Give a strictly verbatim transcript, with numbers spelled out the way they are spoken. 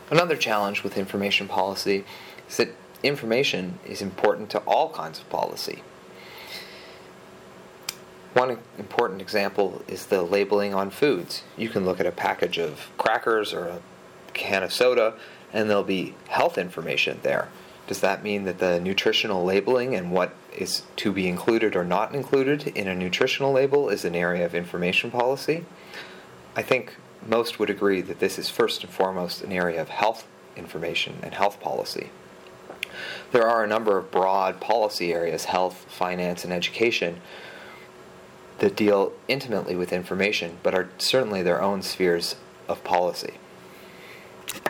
Another challenge with information policy is that information is important to all kinds of policy. One important example is the labeling on foods. You can look at a package of crackers or a can of soda, and there'll be health information there. Does that mean that the nutritional labeling and what is to be included or not included in a nutritional label is an area of information policy? I think most would agree that this is first and foremost an area of health information and health policy. There are a number of broad policy areas, health, finance, and education, that deal intimately with information, but are certainly their own spheres of policy.